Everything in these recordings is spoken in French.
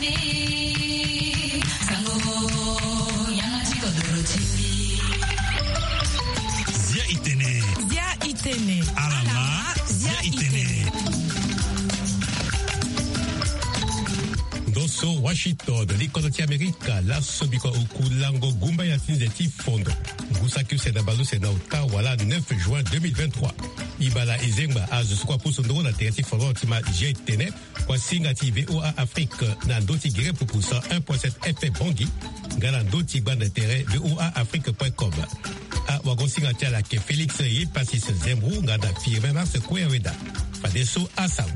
Dosso Washington, l'icône America, la sobiko okulango gumba ya tinzeti fondo. Gusaku Sedabalu Senauta, voilà 9 juin 2023. Ibala Ezengba, Azusukwa Pusundoro, la terti fondo tima Jetene, kwa singati VOA Afrique, na doti gire pour 1.7 FM Bongi, gala doti ban d'intérêt voaafrique.com. A wagonsingatia la ke Félix Ye Passis Zembrou, ngada firme mars Kweweda. Fadeso Asango.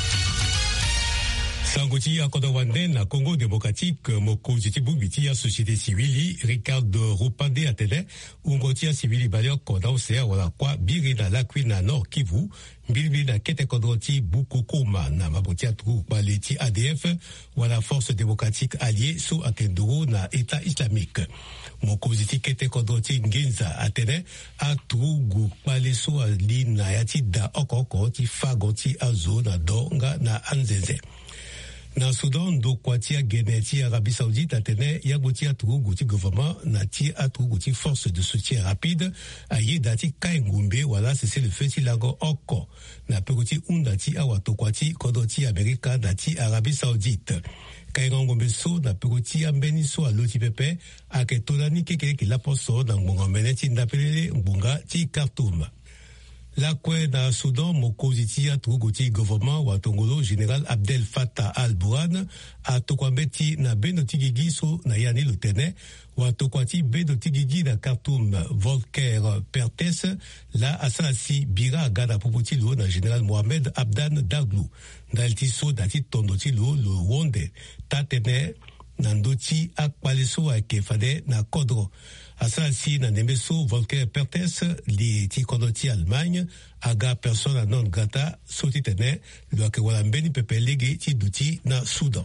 Sangoti a Kodowande na Congo démocratique moko zitibu biti ya société civile Ricardo Rupande atene ungoti ya civile balio koda osea wala kwa biri na lakwi na Nord Kivu mbili na kete kodoti Bukukuma na maboti atu baleti ADF wala force démocratique alliée sous akenduro na État islamique moko ziti kete kodoti Ngenza atene atugu baleso ali na yati da okoko ti fagoti azo na donga na anzenze. Na Soudan, do kwatia geneti Arabie Saoudite atene yagoti atuguti gouvernement nati atuguti force de soutien rapide aye dati kaingumbe wala cessez le feu ti lago oko na pekoti undati awatokwati kodoti Amerika dati Arabie Saoudite. Kaingombe so na pekoti ambeni so aloti pepe aketolani kekeke la poso na mbonga meneti ndapelele mbonga ti Khartoum. La kwe na Soudan mokoziti ya tugoti gouvernement wa Tongolo Général Abdel Fattah al-Burhan a tokwambeti na benotigigi so na yani lutene wa tokwati benotigigi na Khartoum Volker Pertes la asalasi bira gada popotilo na Général Mohamed Abdan Daglo dalti so dati tondotilo le wonde tatene nandoti akpaleso akefade na kodro. Asalasi na nemeso Volker Pertes li ti kondoti Allemagne aga persona non grata soti tene lo ake wala mbeni pepe lege ti duti na Soudan.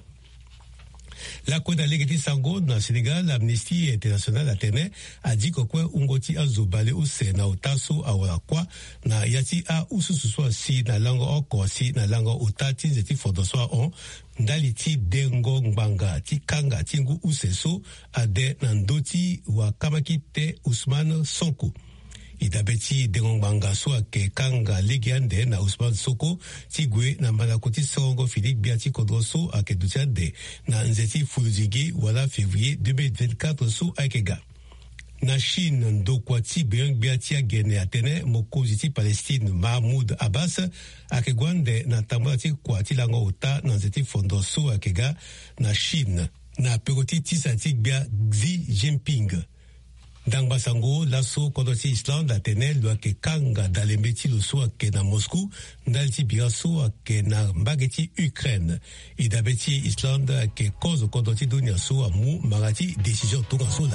La kweda lege ti sango na Sénégal, Amnesty International atene a dit kokwe ungoti azobale use na utaso awala kwa na yati a usususwa si na lango oko si na lango utati zeti fodoswa on ndali ti dengo ngbanga ti kanga ti ngu useso ade na ndoti wa kamakite Ousmane Sonko. Idabeti dengo ngbanga so ake kanga legiande na Ousmane Sonko ti gwe na malakoti songo Philippe Biati Kodroso ake dutiade na nzeti fuluzigi wala février 2024 so akega. Na Chine ndokwati Biati agene atene mokoziti Palestine Mahmoud Abbas akegwande na tambati kwati lango uta na nzeti fondoso akega na Chine na pekoti tisati bia Xi Jinping. Dangba sango laso kodoti Islande atene lo ake kanga dalembeti lo so ake na Moscou ndalti biraso ake na mbageti Ukraine. Idabeti Islande ake kozo kodoti dunia so amu magati décision toga sola.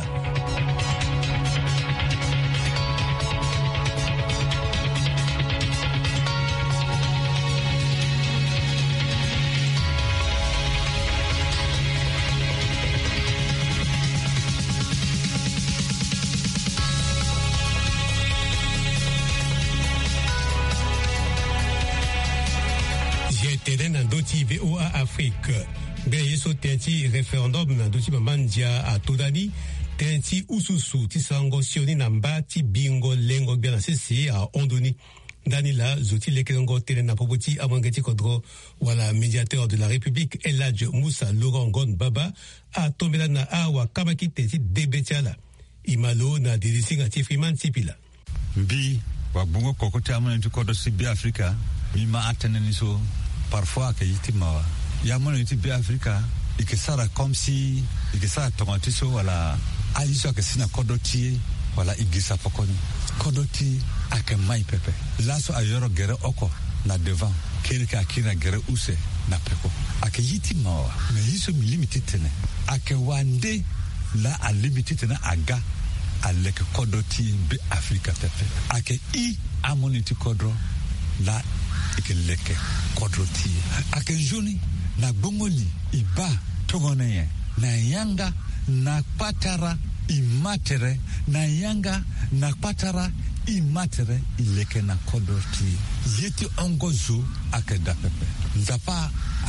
VOA Afrique. Beyeso tenti référendum na doti mandia a Todani, tenti ususu ti sango sioni namba ti bingo lengo bien sesi a Ondoni. Danila zoti lekengo tele na popoti amangeti kodro wala médiateur de la République Eladj Moussa Laurent Gon Baba a tombela na awa kamaki tenti debetiala. Imalo na delisinga ti Freeman Tipila. Mbi wa bungo kokote amangeti kodo sibi Afrika mima atene so parfois que yitima ya mono yiti Afrika ikisara comme si ikisara tomatiso wala aliso que sina kodoti wala igisa pokoni kodoti ake mai pepe laso ayoro gere oko na devant kelika akina gere use na peko ake yitima me yiso limited tene ake wande la a limited tene aga aleke kodoti be Afrika pepe ake I amoniti kodro la ike leke kodroti ake joni na bongoli iba togoneye na yanga na patara imatere na yanga na patara imatere ileke na kodroti yeti ongozu ake dapepe nzapa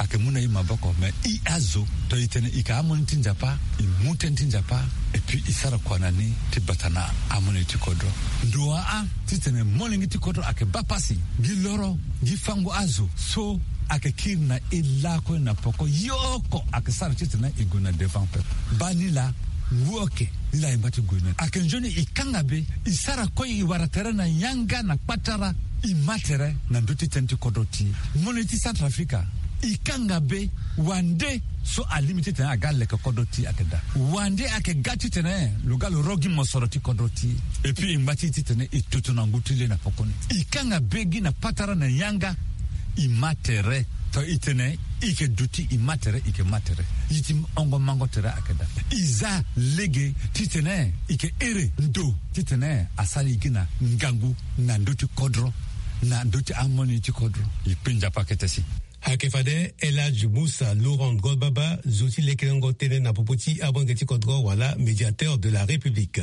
akemuna imaboko me I azo to itene ika amoni tinjapa imuten tinjapa et puis isara kwanani tibatana amoni tikodro ndoa a titene molingi tikodro ake bapasi giloro gifango azo so ake kirna ilako na poko yoko ake sara titene iguna devant peuple banila woke ila imbati guna ake njoni ikangabe isara koi iwaratera na yanga na patara imatere na nduti tenti kodoti moneti Centrafrica ikangabe wande so alimiti tena agale ke kodoti akeda wande ake gati tena lugalo rogi mosoroti kodoti et puis imbati tena itutuna ngutile na pokoni ikangabe gina patara na yanga imatere to itene ike duti imatere ike matere yitim ongo mango tere akeda iza lege titene ike ere ndo titene asali gina ngangu na nduti kodro na nduti amoni ti kodro ipinja paketesi Hakefade Elhadji Moussa Laurent Godbaba zoti lekelengo tene na popoti abongeti kodro wala médiateur de la République.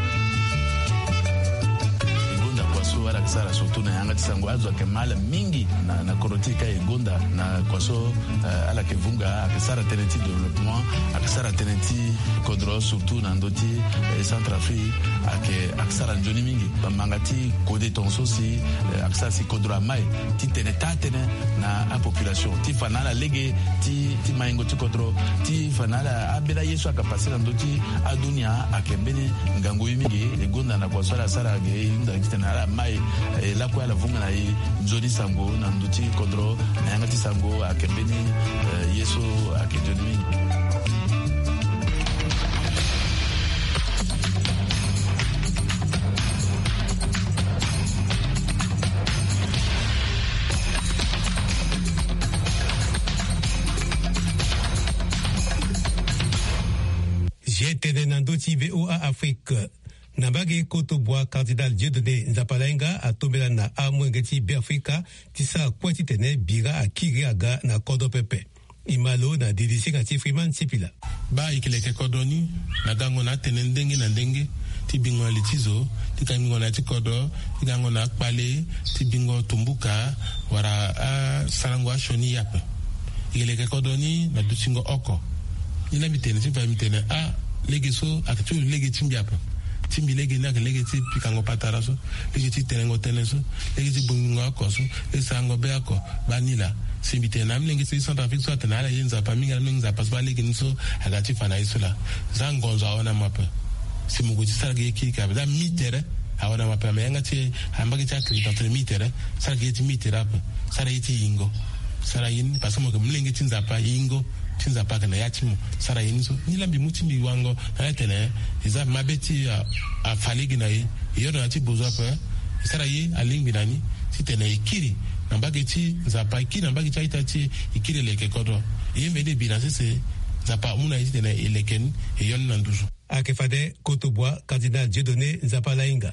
Wala kisara surtout na yanga tisango azo ke mala mingi na korotika egonda na kwaso ala ke vunga akisara tenenti développement akisara tenenti kodro surtout na ndoti Centrafrique akisara njoni mingi bamangati kode tonso si akisara si kodro mai ti tene na a population ti fanala lege ti maingo ti kodro ti fanala abela yesu akapasi na ndoti adunia akembeni ngango mingi egonda na kwaso ala sara ge nda kitana mai la kwa la vunga na nzori sango na nduti kodro na yangati sango akembeni yesu akejoni. J'étais dans Ndoti VOA Afrique. Nabage Kotoboa candidat Dieudonné Nzapalainga a tombé na amwengeti Biafrika tisa kwati tene bira akiri aga na kodo pepe. Imalo na DDC ngati Freeman Sipila. Ba ikileke kodoni na gango na tene ndenge ti bingo litizo ti kango na ti kodo ti gango na akpale ti bingo tumbuka wara a sarango shoni yape. Ikileke kodoni na dutingo oko. Ina mitene ti pa mitene a legeso akatu lege timbiape. Timbi lege na lege ti pikango pataraso lege ti tenengo teneso lege ti bungo akoso esango be ako banila simbite na mlenge ti Centrafrique so tenala yenza pa minga menza pas ba lege nso agati fana isula zangonzo aona mapa simugo ti sarge ki ka da mitere aona mapa menga ti ambage ti akri entre mitere sarge ti mitere apa sara yiti ingo sara yin pasamo ke mlenge ti nzapa ingo tinza paka na yachimo sara yinso nilambi mutimbi wango na tene iza mabeti a faligi na yodo na ti bozo pa sara yi alingi nani titene ikiri na bageti nzapa ikiri na bageti aitati ikiri leke kodo yembe bina sese nzapa muna titene eleken yon na nduzu Akefade Kotoboa candidat Dieudonné Nzapalainga.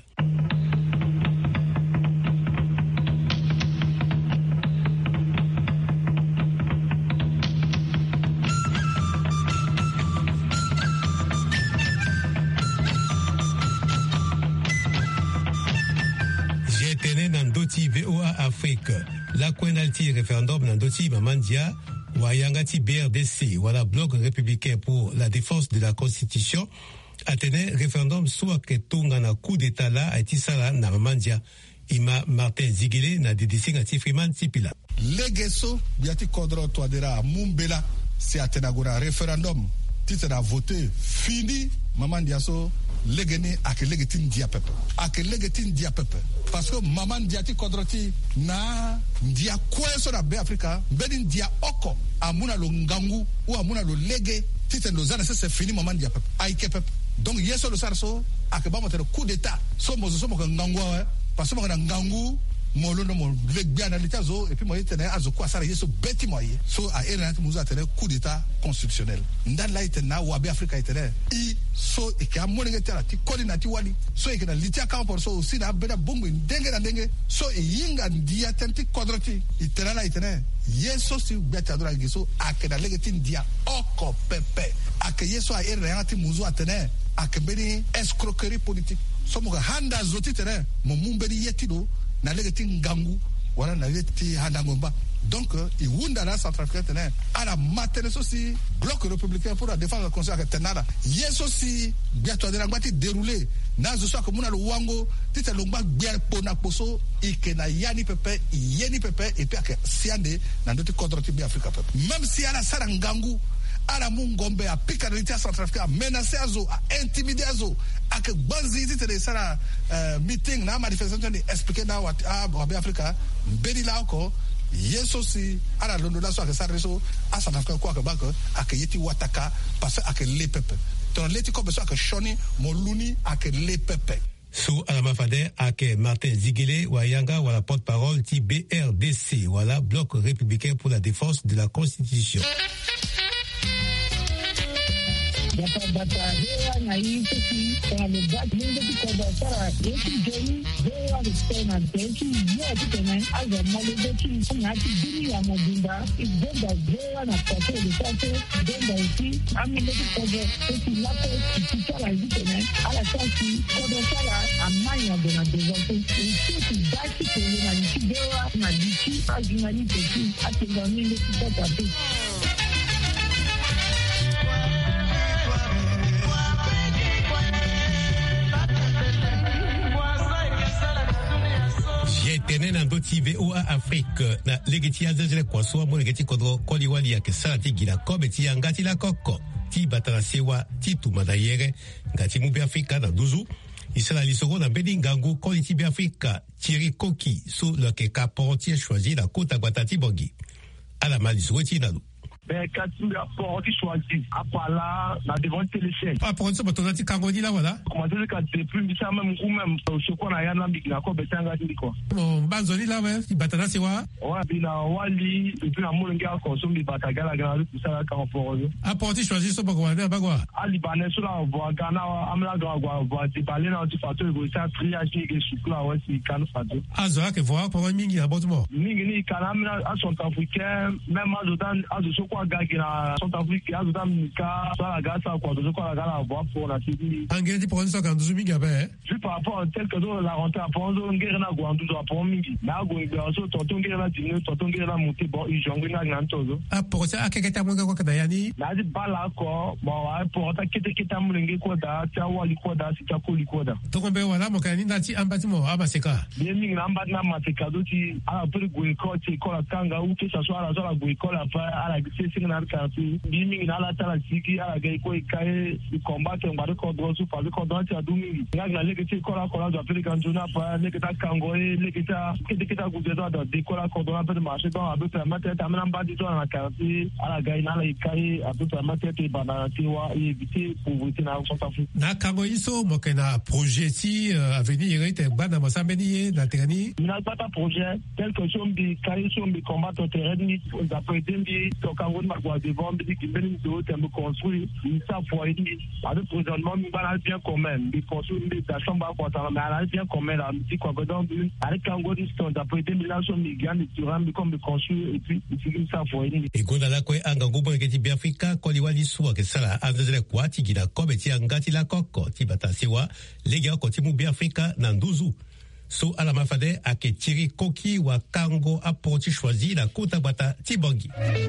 VOA Afrique, la Kwenalti référendum Nandoti Mamandia, Wayangati BRDC, voilà bloc républicain pour la défense de la Constitution, Atene référendum soit que Tonga na coup d'état là, Aitisala na Mamandia, Ima Martin Zigile na DDC ngati Freeman Sipila. Legeso, biati kodro toadera Mumbela, c'est Atenagora référendum, titre à voter, fini, Mamandia so. Legeni ake legetin dia pepe parce que maman diati kodroti na dia kweso na be Afrika bedin dia oko amuna lo ngangu ou amuna lo lege titen lo zana c'est fini maman dia pepe aike pepe donc yeso lo sarso ake ba motere coup d'état so mo ngangu parce que mo ngangu molondo mo legbia na litazo et puis mo yitene azo kwa sara yeso beti mo yi so a ere na muzo atene coup d'état constitutionnel ndan la itena wa be Afrika itene I so ike amone tera ti koli na ti wali so ike na litia ka por so si na beda bongo ndenge so yinga ndia tenti kodroti itena la itene yeso si beta dora giso ake na legetin dia oko pepe ake yeso a ere na ti muzo atene ake beni escroquerie politique so mo handa zoti tene mo mumbeni yetido na legeti ngangu wala na legeti handangomba Donc, il y a Centrafricain, à la matinée aussi, bloc républicain pour la défense de la conscience tenara. Yes aussi, bientôt, de la moitié déroulé. Nazo soit comme on a le wango, tite longba bien pona poso, ikena yani pepe, yeni pepe, et puis à siande, dans notre cadre de Afrique. Même si à la sarangangu, à la mungombe, à picarité centrafricain, menacé à zo, à intimider à zo, à que banzi, tite de ça, meeting, na manifestation, expliquer dans Africa, béni là encore, yes aussi, à la London, soit que ça réseau, à Centrafrique, quoi que bac, à que yeti wataka, parce à que les pepe. Ton leti comme ça que Shoni, Moluni, à que les pepe. Sous Alamafade, avec Martin Ziguele, Wayanga, ou la porte-parole, ti BRDC, voilà, Bloc républicain pour la défense de la Constitution. Tenen en doti VOA Afrique na legeti azazele kwa soa mo legeti kodro koliwali ya kesati gila kobe ti angati la koko ti batala sewa ti tumadayere ngati mubi Afrika na duzu isala lisoko na bedi ngangu koli ti bi Afrika tiri koki so le ke kaporti choisi la kota guatati bongi ala malisoko ti nalu. Ben, quand tu as porté choisi, après là, la devant téléchaîne. Pas pour ça, mais tu as dit Kangoni là, voilà. Comment dire que tu plus ça même ou même, ce qu'on a y'a n'ambi la quoi, ben, c'est un gars qui quoi. Bon, Banzoni là, ouais, il batana c'est quoi? Ouais, puis là, Wali, et puis la moulanga consomme des batagas, la grande, tout ça, là, quand on peut. Apporter choisi, ça, pas quoi, pas Ah, Libanais, sur la voie, Ghana, Amla, voie, tu parles dans du facteur, vous savez, triage, et souple, ouais, c'est canne facteur. Ah, ça, que voir, pour un mingi, à bâtiment. Mingi, Kanamina, à son africain, même à Zodan, à de ce quoi, gars, Centrafrique, à Zodan, Mika, ça, la gare, ça, quoi, de ce quoi, la gare, à voir pour la cité. Engrais, pour un sac, en 12 mingi, ben. Juste par rapport à tel que la rentrée à Ponzo, on guérit la Guandou, à Pont Mingi. Là, on guérit la tonton guérit la dîner, tonton guérit la montée, bon, ils jonglent la Gantozo. Ah, pour ça, à quelqu'un qui a moins que Dayani. Là, c'est pas là, quoi. Bon, pour ta qui t'a moulingé, quoi, da, tia wali, quoi, da, si t'as collé, quoi, da. Donc, on peut voir là, mon canine, là, un bâtiment, ah, bah, c'est quoi? Bien, ming, là, bâtiment, c'est cadeau, tu, à la peu de quoi, tu, quoi, la kanga, ou que ça soit à la zone, la quoi, la fin, à la glissée, c'est un quartier. Bien, ming, là, la tala, siki, à la gaï, quoi, et le combat, on va le cordon, sous, par le cordon, tu as 12 000. Là, la légalité, quoi, la colère, doit faire les canjona, pas, légalité, kangoé, légalité, qui t'a goûté, doit, décoller, la cordon, un peu de marché, donc, à peu près, ma tête, à même, bas, disons, à la quartier, à la gaï, à la ikaï, à peu près, ma tête, et banana, et éviter, pauvreté, dans le Centrafrique. Na kangoï, so, mo, kena, projet, si, à venir, il était, ban, dans ma sambeni, dans Terani. Il n'a pas de projet, tel que son, des carrés, son, des combats, au terrain, d'après, des, au Kango, de ma voix, des ventes, des qui viennent de haut, me construire, une salle pour aider, à le présentement, nous, on a bien commun, des construire, des chambre, quoi, mais on a bien commun, là, petit, quoi, donc, avec Kango, d'après, des millions, des gars, des turans, comme de construire, et puis, une salle pour aider. Et quand la quoi, un gango, bon, qui bien Africa, quand il va dire soit que ça, là, à de la quoi, qui la comme, ti angati la coco, ti batasewa, les gars, quand ils bien Africa, nanduzu. So, à la mafade, à que tiri koki, ou à kango, à porti choisi, la kota bata, tibangi.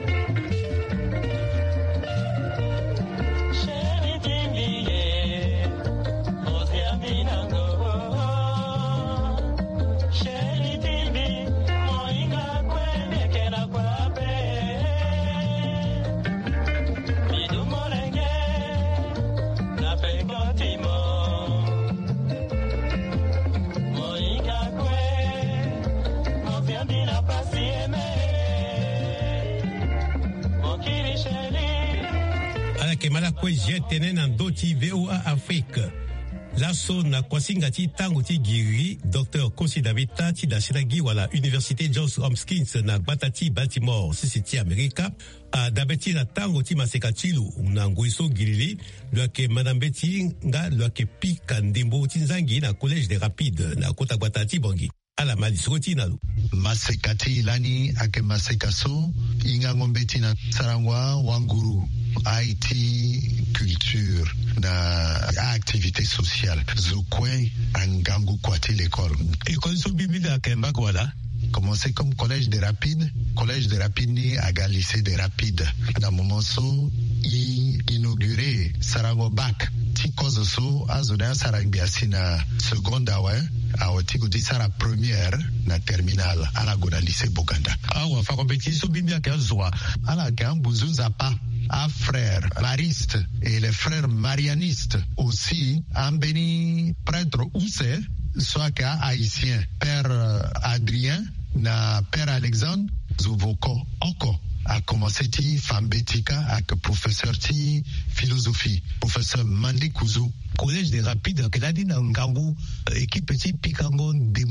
Malakwe jetenen en doti VOA Afrique. Lasso na kwasinga ti tango ti giri Dr. Kosi Davita ti da Sinagi wala Université Johns Hopkins na Batati Baltimore sisi Amerika a dabeti na tango ti maseka chilu na nguiso gilili lo ke Madame Betty nga lo ke pika ndimbo ti nzangi na Collège des Rapides na kota Batati bongi ala malisoti nalu masekati ilani ake masekaso inga ngombeti na sarangwa wanguru IT culture na activité sociale zokwe angangu kwati l'école école so bibida kemba kwala commencé comme collège des Rapides ni aga lycée des Rapides. Dans le moment où il inauguré Sarango Bac, ti cause so azona sarangbiasi na seconde awe awotiko di sara première na terminale ala gona lycée Boganda. Awa fa compétition bimbia ka zoa ala kan buzu zapa à frères maristes et les frères marianistes aussi en béni prêtre Ousse soit qu'à haïtien père Adrien na père Alexandre Zouvoko Oko a commencé ti fambetika avec professeur ti philosophie professeur Mandé Kouzou collège des Rapides que l'a dit dans Ngangu équipe petit Pikango des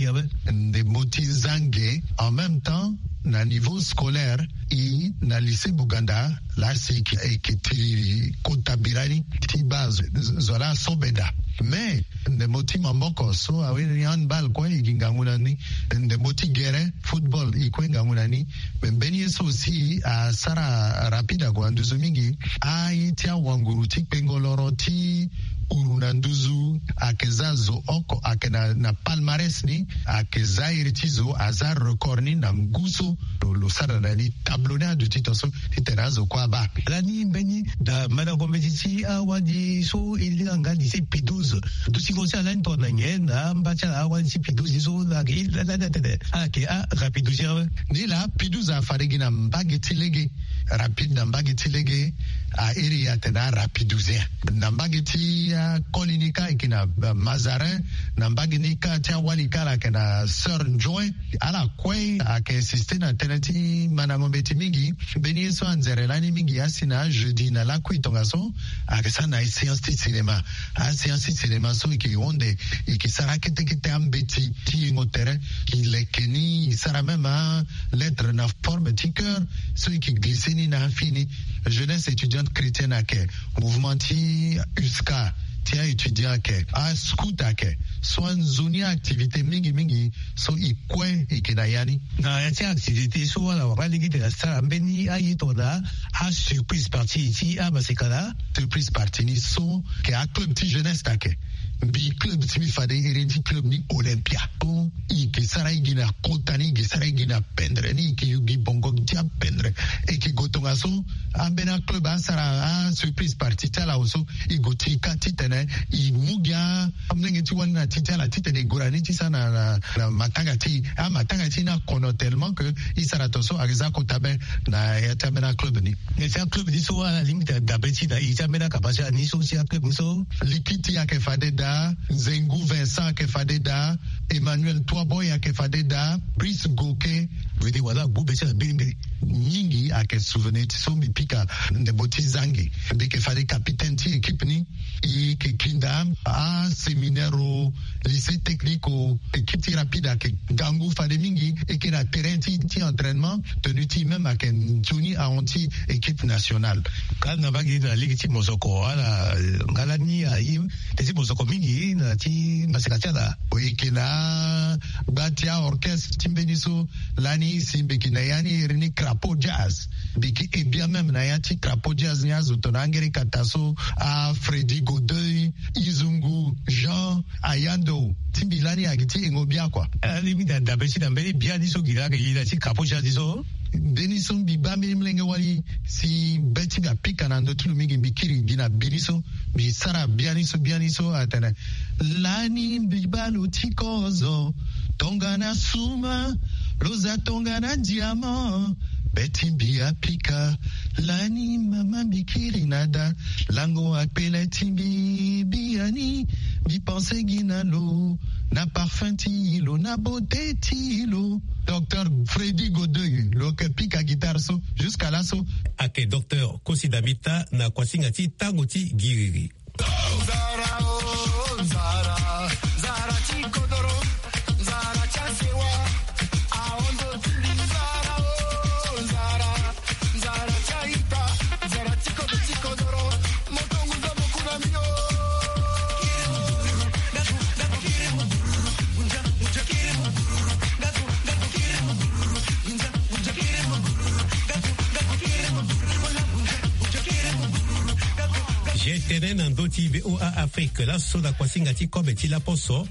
Motizangue en même temps na niveau scolaire et na lycée Buganda là c'est qui comptabilité ti base zola sobeda mais ne moti mamboko so awe handball kwa inganguna ni ne moti guerre football iko inganguna ni mbeni so aussi a sara rapida kwa nduzu mingi a itia wanguru ti pengoloro ti urunanduzu akezazo oko akena na palmarès ni akezairi tizo azar record ni na mguso lo sara na ni tablona du titoso titenazo kwa ba lani mbeni da mana compétition awadi so ilanga lycée P12 dusi ko sa lan to na ngena mbacha awadi P12 so la ke a rapidousia ni la P12 a farigina mbageti lege rapide na mbageti lege a area tena rapidousia na mbageti Kolinika ikina Mazarin na mbaginika tia walikala kena Sir Joy ala kwei akesiste na teneti manangombe mingi beni so anzerelani mingi asina jeudi na la kuitongaso akesa na séance de cinéma a séance de cinéma so iki onde iki sara kete ambeti ti ngotere ki lekeni sara même lettre na forme de cœur so iki glisseni na fini jeunesse étudiante chrétienne ake mouvement ti USCA tia étudiant ke a skuta ke so nzoni activité mingi so ikwe ikinayani na tia activité so wala waligi de la star mbeni ayitoda a surprise party ti a basekala surprise party ni so ke a club ti jeunesse take bi club ti mi fade irenti club ni Olympia to iki sara igina kotani gi sara igina pendre ni ki yugi bongo ti a pendre e ki gotonga so ambena club a sara a surprise party tala oso igoti katitene i mugia amnenge ti wana titala titene gorani ti sana na matangati na kono tellement que i sara toso agza kotabe na yatamena club ni c'est un club di so à la limite d'abeti da i tamena kapasa ni so si club so likiti ya ke fade da Zengu Vincent ke fade da Emmanuel Toaboy ke fade da Brice Goke vede wala bube cha bilimbe nyingi ake souvenir so mi pika de botizangi de ke fade capitaine ti équipe ni i ke kinda a séminaire au lycée technique au équipe ti rapide ke gangu fade mingi et que la terrain ti entraînement tenu ti même ake Johnny a anti équipe nationale quand na bagi na ligue ti mosoko ala ngalani ai ti mosoko mingi na ti masekatiala oikina batia orchestre timbeniso lani simbeki na yani rini crapaud jazz biki et bien même na yati crapaud jazz ni azotonangere kataso a Freddy Godeuil Izungu Jean Ayando timbilani agiti ngobia kwa limita dabesi na mbele bia diso gilaka yila ti crapaud jazz diso Denison biba mlenge wali si beti ga pika na ndo tulu mingi bikiri gina biriso bi sara bianiso atana lani bibalo tikozo tongana suma rosa tongana diamant beti bia pika lani mama bikiri nada lango akpele timbi biani bi pense ginalo na parfum tilo na beauté tilo Docteur Freddy Godeuil lo ke pika guitare so jusqu'à là so ake docteur Kosidamita na kwasingati tangoti giriri Zara chikodoro Zara chasewa aondo Zara Zara chaita Zara chikodoro motongu za mokuna mio J'étais dans d'autres VOA Afrique, là, sur la Kwasingati, comme est-il la poso,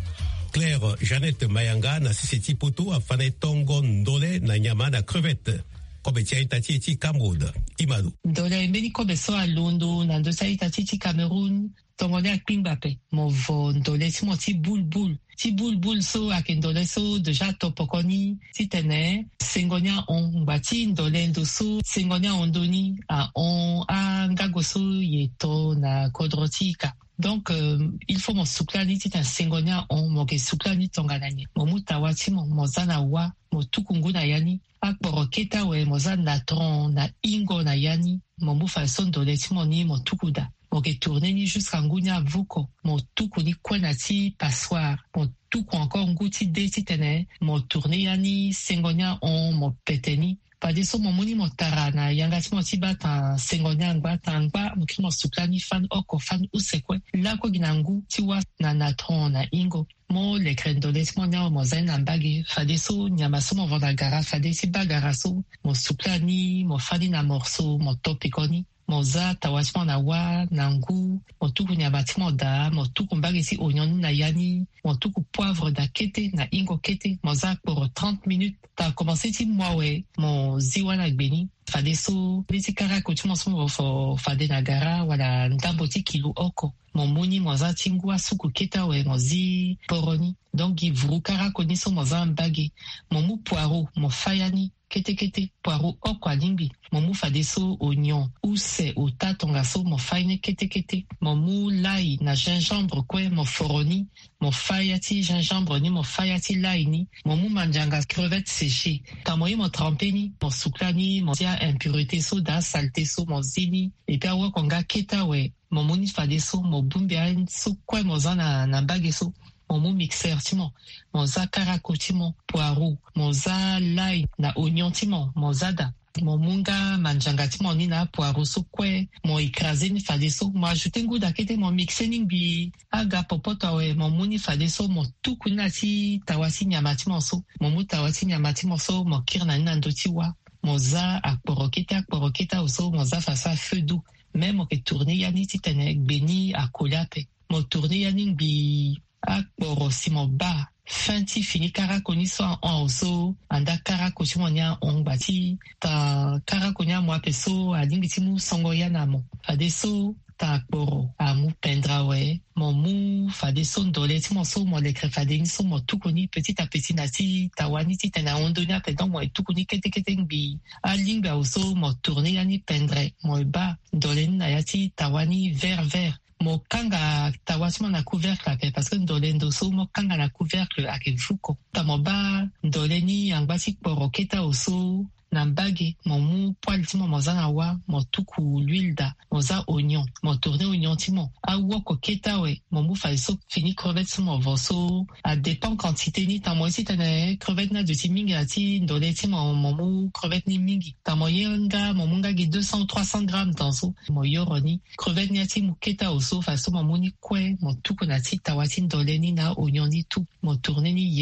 Claire Jeannette Mayanga na sisiti poto afana tongo ndole na nyama na crevette. Kobe tia itati eti Cameroun. Imadu. Ndole mbeni kobe so a Londo na ndosa itati eti Cameroun. Tongo ne akpimbape. Movo ndole ti mo ti boule. Ti boule so akendole so deja topokoni ti tene sengonia on bati ndole ndo so sengonia ondoni a on a ngago so yeto na kodrotika. Donc, il faut mon souklani ti tan sengonia on mo ke souklani tonganani. Mo mutawa ti mo zana wa mo tukungu na yani. Akporo keta we mo zana tron na ingo na yani. Mo mufa son ndole ti mo ni mo tukuda. Mon retourné ni jusqu'à Ngounia Vuko, mon tout koni kwenati passoire, mon tout encore ngouti deti tene, mon tourné yani sengonia on mon peteni. Pas de so mon moni mon tarana, yangati mon tiba tan sengonia ngba, mon kri mon suklani fan oko fan usekwe, la ko ginangu tiwa na natron na ingo. Mon le krendoles mon nya mon zain ambagi, fade so nyamaso mon vandagara, fade si bagaraso, mon suklani, mon fadi na morso, mon topikoni. Moza tawasimo na wa nangu motuku nyabatimo da motuku mbagisi oignon na yani motuku poivre da kete na ingo kete moza pour 30 minutes ta commencé ti mwawe mo ziwa na gbeni fade so beti kara ko timo so fo fade na gara wala ndambo ti kilo oko mo moni moza tingwa suku keta we mozi poroni donc ivru kara ko niso moza mbagi mo mu poiro mo fayani kete poiro oko alimbi momu fade so oignon ou c'est au tatonga so mo faine kete momu lai na gingembre kwe mo foroni mo fayati gingembre ni mo fayati lai ni momu manjanga crevette séchée kamoyi mo trempeni mo suklani mo tia impurité so da saleté so mo zini et puis awa konga keta we momu ni fade so mo bumbia so kwe mo zana na bage so mon mixeur timo mon za karako timo poireau mon za lai na oignon timo mon zada mon munga manjanga timo ni na poireau so kwe mon écrasé ni fade so mo ajouter ngou dakete mon mixé ni bi aga popota we mon muni fade so mon tukuna ti tawasi nyama timo so mon mu tawasi nyama timo so mon kirna na ndoti wa mon za akporoketa so mon za face à feu doux même ke tourner yani ti tene beni akolape mon tourner yani bi akporo simo ba fanti fini karakoni so en so anda karakosi monia on bati ta karakonia mo apeso alingi mu songo yana mo fade so ta akporo amu pendra we mo mu fade so ndole ti mo so mo le crefade ni so mo tukoni petit à petit na ti tawani ti tena ondonia pe donc mo tukoni kete ngi alinga so mo tourner yani pendre mo ba ndole na yati tawani vert mo kanga tawasima na couvercle ake parce que ndole ndoso mo kanga na couvercle ake vuko ta mo ba ndole ni angbasi poroketa oso na mbage mo mu poil timo mo zana wa mo tuku l'huile da mo za oignon mo tourner oignon timo a woko keta we mo mu fa so fini crevette mo voso a dépend quantité ni ta mo si tane crevette na de timingi ati ndole timo mo mu crevette ni mingi ta mo yenga mo munga gi 200 300 grammes dans so mo yoroni crevette ni ati mu keta oso fa so mo muni kwe mo tuku na ti tawati ndole ni na oignon ni tout mo tourner ni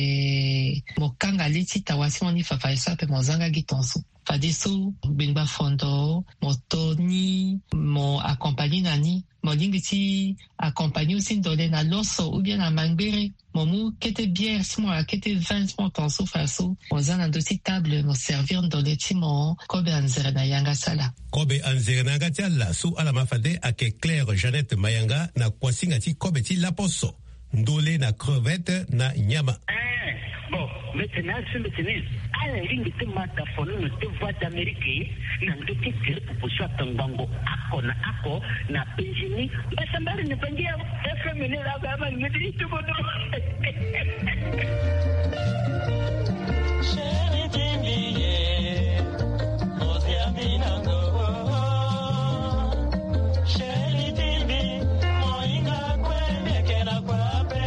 yeke mo kanga leti tawati mo ni fa so pe mo zanga gitonso fade so benba fondo mo toni mo accompagné nani mo lingi ti accompagné aussi ndole na loso ou bien na mangbere mo mu kete bière si mo kete 20 mo tonso faso mo zana dosi table mo servir ndole ti mo kobe anzere na yanga sala kobe anzere na ngatiala su ala mafade ake Claire Jeannette Mayanga na kwasinga ti kobe ti laposo ndole na crevette na nyama bon maintenant à la ligne de mataphone de voix d'Amérique n'a de titre pour soit un bango ako na penjini basambari ne pengia FMN la baba ne dit tout bon chérie dingiye osia binango chérie dingi moinga kwende kera kwape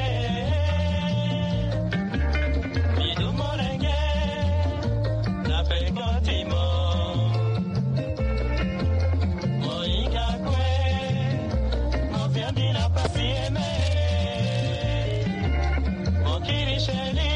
Shani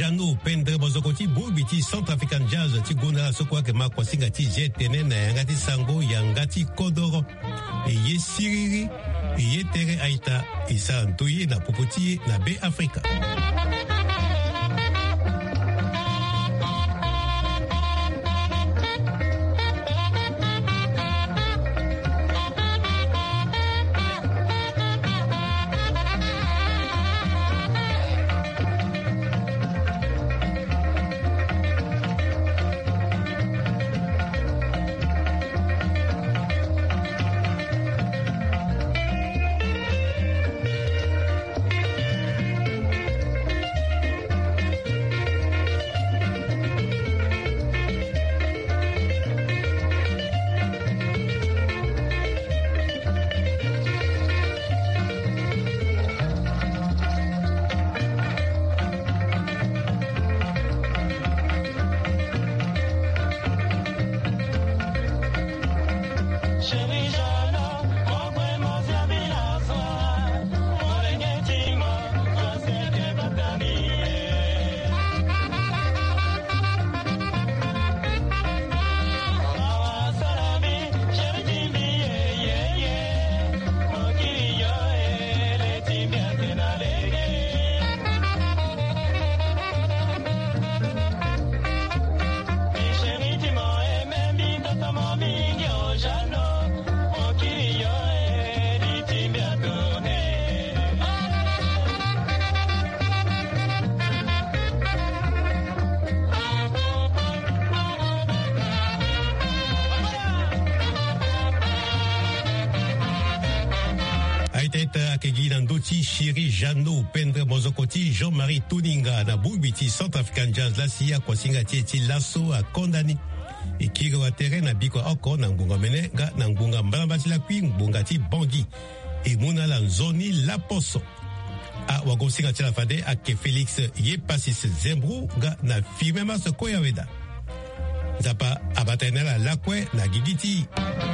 Jano pendre bozokoti bubiti Centrafrican Jazz ti gona sokwa ke makwa singa ti jetene na yangati sango yangati kodoro ye siriri ye tere aita isa ntoye na popoti na be Afrika. Chéri Jano pendre bozokoti Jean-Marie Tuninga na bubiti Centrafrican Jazz la siya kwa singa tieti lasso a kondani ikiro wa terrain na biko oko na ngunga mene ga na ngunga mbambati la kwi ngunga ti bongi e muna la nzoni la poso a wagosinga tila fade a ke Felix ye pasis zembru ga na firme mas koya weda zapa abatenela lakwe na gigiti